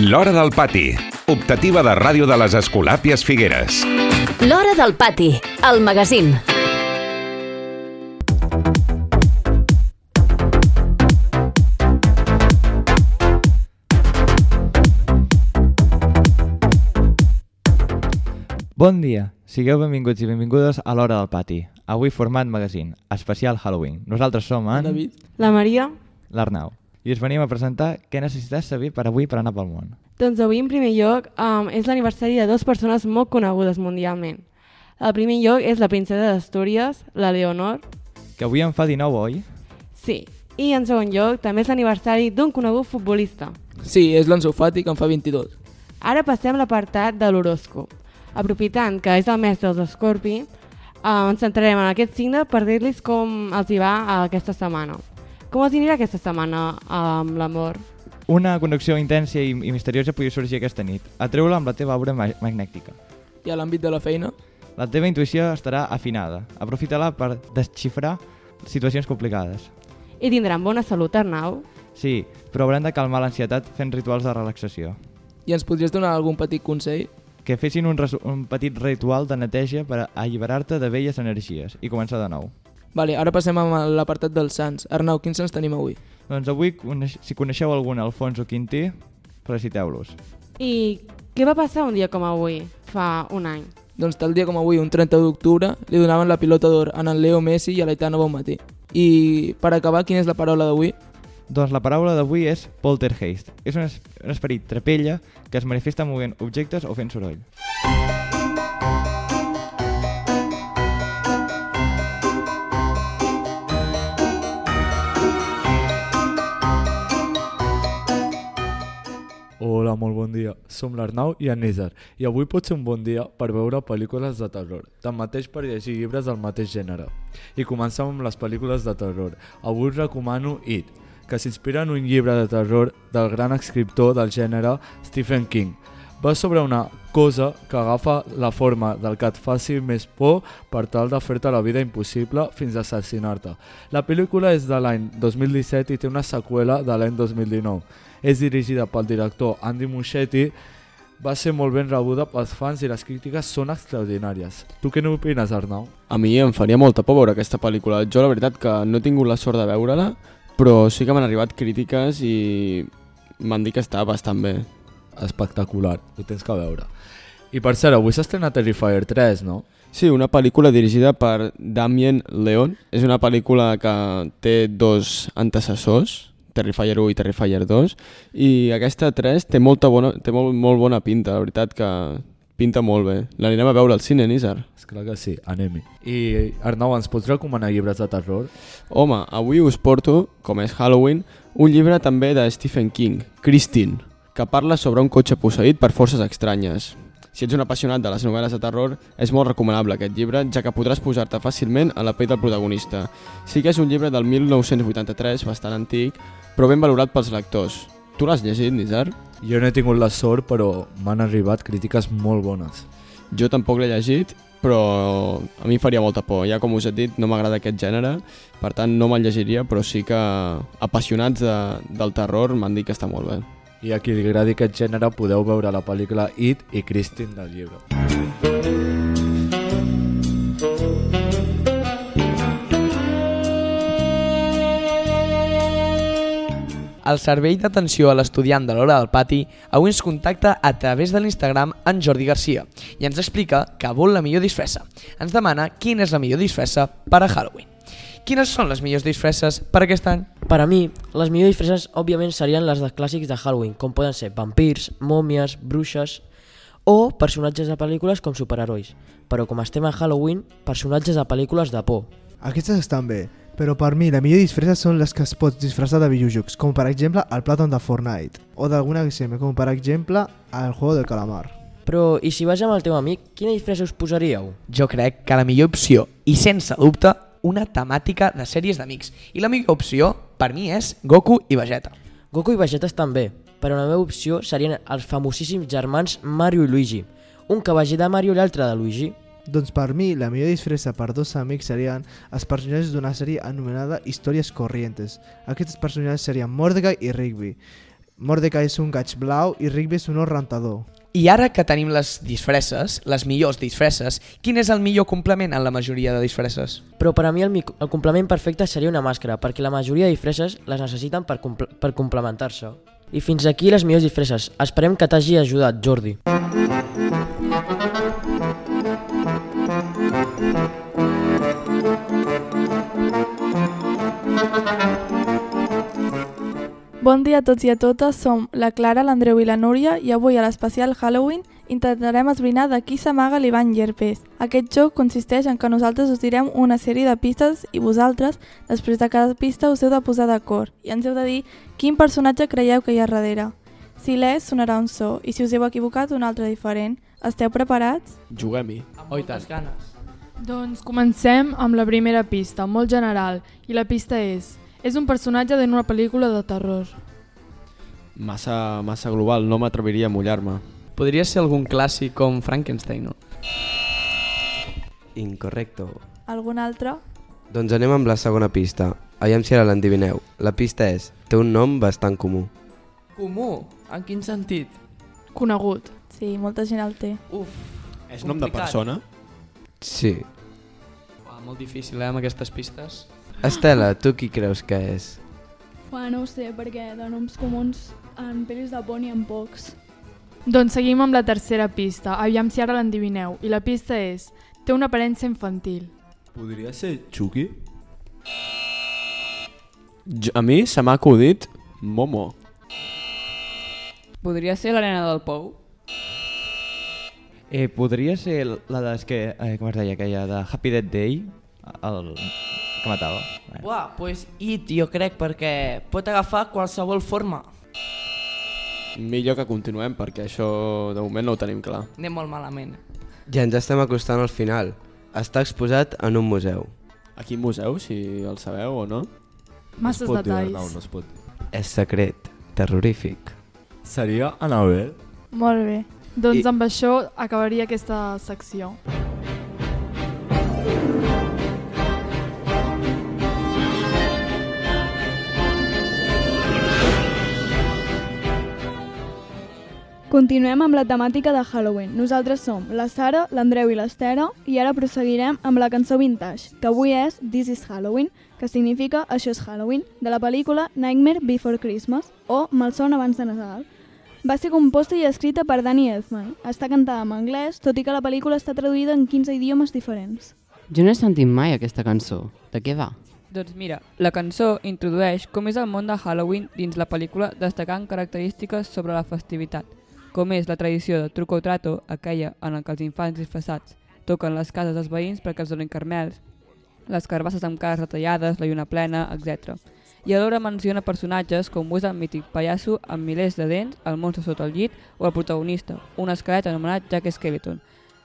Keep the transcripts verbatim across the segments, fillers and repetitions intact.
L'Hora del Pati, optativa de ràdio de les Escolàpies Figueres. L'Hora del Pati, el magazín. Bon dia, sigueu benvinguts i benvingudes a l'Hora del Pati. Avui format magazín, especial Halloween. Nosaltres som en... David. La Maria. L'Arnau. I us venim a presentar què necessites saber per avui per anar pel món. Doncs avui, en primer lloc, um, és l'aniversari de dues persones molt conegudes mundialment. El primer lloc és la princesa d'Astúries, la Leonor. Que avui en fa dinou, oi? Sí. I en segon lloc, també és l'aniversari d'un conegut futbolista. Sí, és l'Ansu Fati, que en fa vint-i-dos. Ara passem a l'apartat de l'horòscop. Aprofitant que és el mestre dels Escorpi, uh, ens centrarem en aquest signe per dir-los com els hi va aquesta setmana. Com els anirà aquesta setmana amb l'amor? Una connexió intensa i, i misteriosa podria sorgir aquesta nit. Atreu-la amb la teva aura ma magnètica. I a l'àmbit de la feina? La teva intuïció estarà afinada. Aprofita-la per desxifrar situacions complicades. I tindran bona salut, Arnau? Sí, però haurem de calmar l'ansietat fent rituals de relaxació. I ens podries donar algun petit consell? Que fessin un, un petit ritual de neteja per alliberar-te de velles energies i començar de nou. Vale, ara passem a l'apartat dels sants. Arnau, quins sants tenim avui? Doncs avui, si coneixeu algun Alfonso Quintí, feliciteu-los. I què va passar un dia com avui, fa un any? Doncs tal dia com avui, un trenta d'octubre, li donaven la pilota d'or a en Leo Messi i a l'Aitana Bonmatí. I per acabar, quina és la paraula d'avui? Doncs la paraula d'avui és poltergeist. És un, es un esperit trapella que es manifesta movent objectes o fent soroll. Hola, molt bon dia. Som l'Arnau i en Nizar i avui pot ser un bon dia per veure pel·lícules de terror, tanmateix per llegir llibres del mateix gènere. I comencem amb les pel·lícules de terror. Avui us recomano It, que s'inspira en un llibre de terror del gran escriptor del gènere Stephen King. Va sobre una cosa que agafa la forma del que et faci més por per tal de fer-te la vida impossible fins a assassinar-te. La pel·lícula és de l'any dos mil disset i té una seqüela de l'any dos mil dinou. És dirigida pel director Andy Muschietti, va ser molt ben rebuda pels fans i les crítiques són extraordinàries. Tu què n'opines, Arnau? A mi em faria molta por veure aquesta pel·lícula. Jo la veritat que no he tingut la sort de veure-la, però sí que m'han arribat crítiques i m'han dit que està bastant bé. Espectacular, ho tens que veure. I per cert, avui s'estrena Terrifier tres, no? Sí, una pel·lícula dirigida per Damien Leone. És una pel·lícula que té dos antecessors, Terrifier u i Terrifier dos, i aquesta tres té molta bona, té molt, molt bona pinta, la veritat que pinta molt bé. L'anirem a veure al cine, Nizar? Esclar que sí, anem-hi. I Arnau, ens pots recomanar llibres de terror? Home, avui us porto, com és Halloween, un llibre també de Stephen King, Christine, que parla sobre un cotxe posseït per forces estranyes. Si ets un apassionat de les novel·les de terror, és molt recomanable aquest llibre, ja que podràs posar-te fàcilment a la pell del protagonista. Sí que és un llibre del mil nou-cents vuitanta-tres, bastant antic, però ben valorat pels lectors. Tu l'has llegit, Nizar? Jo no he tingut la sort, però m'han arribat crítiques molt bones. Jo tampoc l'he llegit, però a mi faria molta por. Ja com us he dit, no m'agrada aquest gènere, per tant no me'l llegiria, però sí que apassionats de, del terror m'han dit que està molt bé. I a qui li agradi aquest gènere podeu veure la pel·lícula It i Christine del llibre. El Servei d'Atenció a l'Estudiant de l'Hora del Pati avui ens contacta a través de l'Instagram en Jordi Garcia i ens explica que vol la millor disfressa. Ens demana quina és la millor disfressa per a Halloween. Quines són les millors disfresses per aquest any? Per a mi, les millors disfresses òbviament serien les de clàssics de Halloween, com poden ser vampirs, mòmies, bruixes o personatges de pel·lícules com superherois. Però com estem a Halloween, personatges de pel·lícules de por. Aquestes estan bé, però per mi la millor disfressa són les que es pots disfressar de videojocs, com per exemple el Platon de Fortnite, o d'alguna G M, com per exemple el Juego del Calamar. Però, i si vas amb el teu amic, quina disfressa us posaríeu? Jo crec que la millor opció, i sense dubte, una temàtica de sèries d'amics. I la millor opció, per mi, és Goku i Vegeta. Goku i Vegeta estan bé, però la meva opció serien els famosíssims germans Mario i Luigi. Un que vagi de Mario i l'altre de Luigi. Doncs per mi, la millor disfressa per dos amics serien els personatges d'una sèrie anomenada Històries Corrientes. Aquests personatges serien Mordecai i Rigby. Mordecai és un gaig blau i Rigby és un os rentador. I ara que tenim les disfresses, les millors disfresses, quin és el millor complement en la majoria de disfresses? Però per a mi el, mi- el complement perfecte seria una màscara, perquè la majoria de disfresses les necessiten per, comple per complementar-se. I fins aquí les millors disfresses. Esperem que t'hagi ajudat, Jordi. Bon dia a tots i a totes, som la Clara, l'Andreu i la Núria i avui a l'especial Halloween intentarem esbrinar de qui s'amaga l'Ivan Llerpés. Aquest joc consisteix en que nosaltres us direm una sèrie de pistes i vosaltres, després de cada pista, us heu de posar d'acord i ens heu de dir quin personatge creieu que hi ha darrere. Si l'és, sonarà un so i si us heu equivocat, un altre diferent. Esteu preparats? Juguem-hi. Oh, i tant. Doncs comencem amb la primera pista, molt general, i la pista és: és un personatge d'una pel·lícula de terror. Massa, massa global, no m'atreviria a mullar-me. Podria ser algun clàssic com Frankenstein, no? Incorrecto. Algun altre? Doncs anem amb la segona pista. Aviam si ara l'endivineu. La pista és: té un nom bastant comú. Comú? En quin sentit? Conegut. Sí, molta gent el té. Uf, És nom de persona? Sí. Uah, molt difícil, eh, amb aquestes pistes. Estela, tu qui creus que és? Ua, no ho sé, perquè de noms comuns en pel·lis de por n'hi ha pocs. Doncs seguim amb la tercera pista, aviam si ara l'endivineu. I la pista és: té una aparença infantil. Podria ser Chucky? Jo, a mi se m'ha acudit Momo. Podria ser la nena del Pou? Eh, podria ser la de... Que, eh, com es deia aquella? De Happy Death Day? El que matava. Buah, doncs pues It, jo crec, perquè pot agafar qualsevol forma. Millor que continuem, perquè això de moment no ho tenim clar. Anem molt malament. Ja ens estem acostant al final. Està exposat en un museu. A quin museu, si el sabeu o no? Masses No es pot dir, detalls. Arnau, no es pot dir. És secret, terrorífic. Seria Annabelle? Molt bé. Doncs I- amb això acabaria aquesta secció. Continuem amb la temàtica de Halloween. Nosaltres som la Sara, l'Andreu i l'Estera i ara proseguirem amb la cançó vintage, que avui és This is Halloween, que significa Això és Halloween, de la pel·lícula Nightmare Before Christmas o Malson abans de Nadal. Va ser composta i escrita per Danny Elfman. Està cantada en anglès, tot i que la pel·lícula està traduïda en quinze idiomes diferents. Jo no he sentit mai aquesta cançó. De què va? Doncs mira, la cançó introdueix com és el món de Halloween dins la pel·lícula, destacant característiques sobre la festivitat, com és la tradició de truco o trato, aquella en què els infants disfressats toquen les cases dels veïns perquè els donen carmels, les carbasses amb cares retallades, la lluna plena, etcètera. I alhora menciona personatges com és el mític pallasso amb milers de dents, el monstre sota el llit o el protagonista, un esquelet anomenat Jack Skeleton.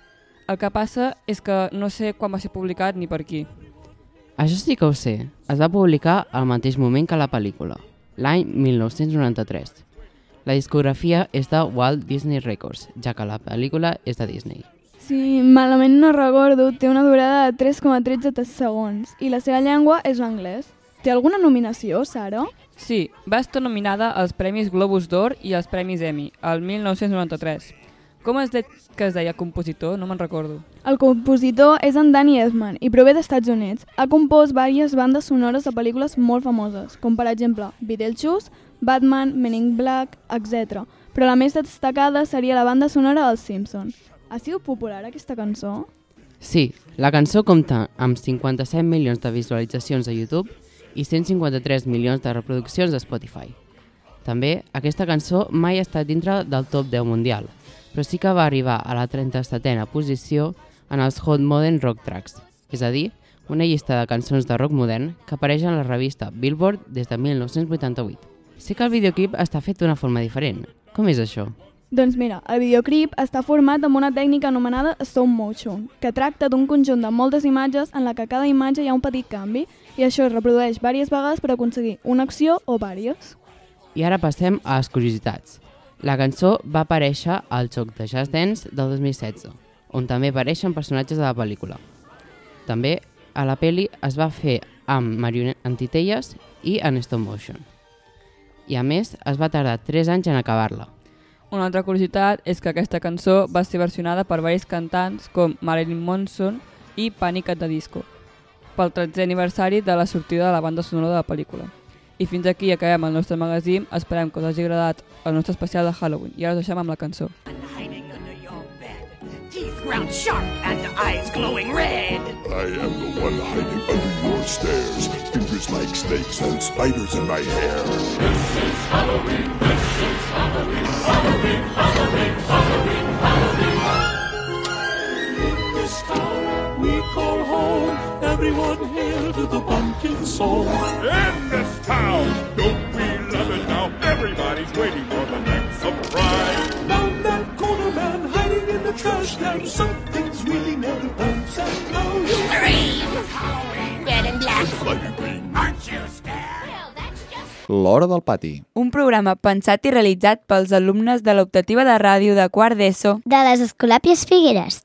El que passa és que no sé quan va ser publicat ni per qui. Això sí que ho sé. Es va publicar al mateix moment que la pel·lícula, l'any mil nou-cents noranta-tres. La discografia és de Walt Disney Records, ja que la pel·lícula és de Disney. Si malament no recordo, té una durada de tres coma tretze segons i la seva llengua és l'anglès. Té alguna nominació, Sara? Sí, va estar nominada als Premis Globus d'Or i als Premis Emmy, el mil nou-cents noranta-tres. Com es de... que es deia compositor? No me'n recordo. El compositor és en Danny Elfman i prové d'Estats Units. Ha compost diverses bandes sonores de pel·lícules molt famoses, com per exemple Beetlejuice, Batman, Men in Black, etcètera. Però la més destacada seria la banda sonora dels Simpsons. Ha sigut popular aquesta cançó? Sí, la cançó compta amb cinquanta-set milions de visualitzacions a YouTube i cent cinquanta-tres milions de reproduccions a Spotify. També, aquesta cançó mai ha estat dintre del top deu mundial, però sí que va arribar a la trenta-setena posició en els Hot Modern Rock Tracks, és a dir, una llista de cançons de rock modern que apareix en la revista Billboard des de mil nou-cents vuitanta-vuit. Sé que el videoclip està fet d'una forma diferent. Com és això? Doncs mira, el videoclip està format amb una tècnica anomenada stop motion, que tracta d'un conjunt de moltes imatges en la que cada imatge hi ha un petit canvi i això es reprodueix diverses vegades per aconseguir una acció o diverses. I ara passem a les curiositats. La cançó va aparèixer al joc de Just Dance del dos mil setze, on també apareixen personatges de la pel·lícula. També a la pel·li es va fer amb marionetes antitelles i en stop motion. i a més es va tardar tres anys en acabar-la. Una altra curiositat és que aquesta cançó va ser versionada per diversos cantants com Marilyn Manson i Panic at the Disco pel tretzè aniversari de la sortida de la banda sonora de la pel·lícula. I fins aquí acabem el nostre magazín. Esperem que us hagi agradat el nostre especial de Halloween i ara us deixem amb la cançó. Teeth ground sharp and eyes glowing red. I am the one hiding under your stairs. Fingers like snakes and spiders in my hair. This is Halloween, this is Halloween, Halloween, Halloween, Halloween, Halloween. In this town we call home. Everyone hail to the pumpkin song. In this town, don't we love it now? Everybody's waiting for the next surprise. Found that corner man hiding in the trash can. Something's really never bounce and blows. Scream! Halloween! Red and black! Aren't you scared? L'Hora del Pati. Un programa pensat i realitzat pels alumnes de l'optativa de ràdio de quart d'ESO de les Escolàpies Figueres.